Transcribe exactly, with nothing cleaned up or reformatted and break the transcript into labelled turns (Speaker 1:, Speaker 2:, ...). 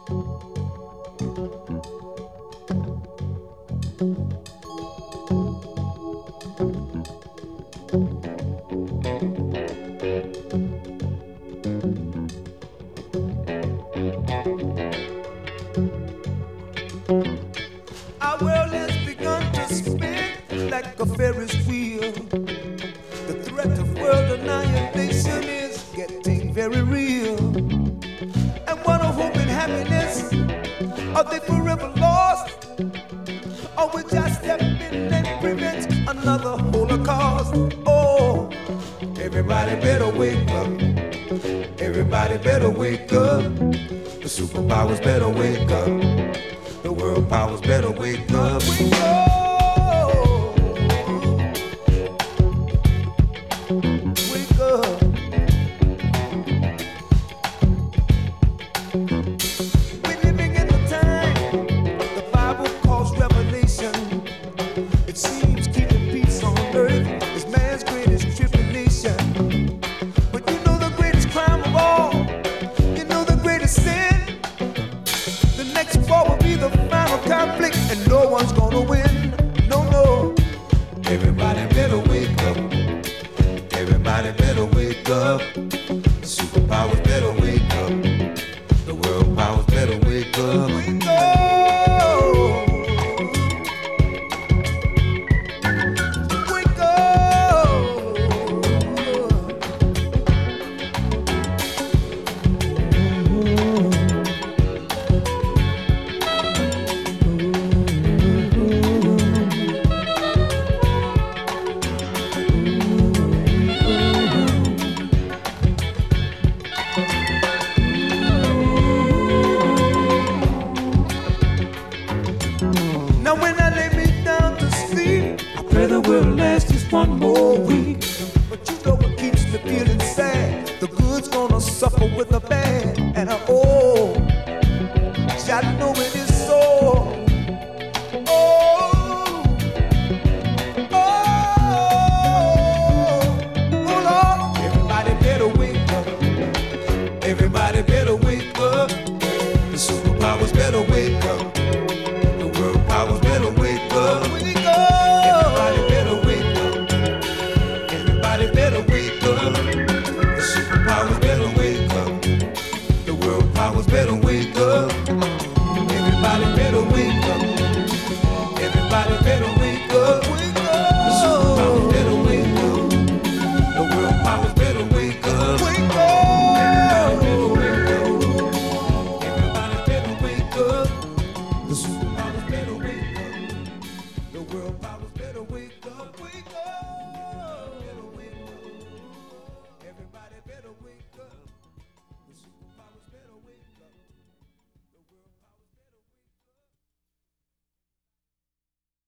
Speaker 1: Our world has begun to spin like a Ferris wheel. The threat of world annihilation is getting very real. And what a hope and happiness, are they forever lost? Or we just step in and prevent another Holocaust? Oh, everybody better wake up. Everybody better wake up. The superpowers better wake up. The world powers better wake up. Wake up. Wake up. We're living in the time the Bible calls revelation. It seems keeping peace on earth is man's greatest tribulation. But you know the greatest crime of all, you know the greatest sin. The next war will be the final conflict, and no one's gonna win. No, no. Everybody better wake up. Everybody better wake up. The superpowers better wake up. The world powers better wake up. Wake up. Wake up. Now when I lay me down to sleep, I pray the world lasts just one more week. But you know what keeps me feeling sad? The good's gonna suffer with the bad. And I oh, I know it is so. Oh, oh, oh Lord. Everybody better wake up. Everybody better wake up. The superpowers better wake up. Powers better wake up. Wake up. Everybody better wake up. Everybody better wake up. The superpowers better wake up. The world powers better wake up. Everybody better wake up. Everybody better wake up. Wake up. The superpowers better wake up. The world powers better wake up. Wake up. Everybody better wake up. Everybody better wake up. The superpowers better wake up.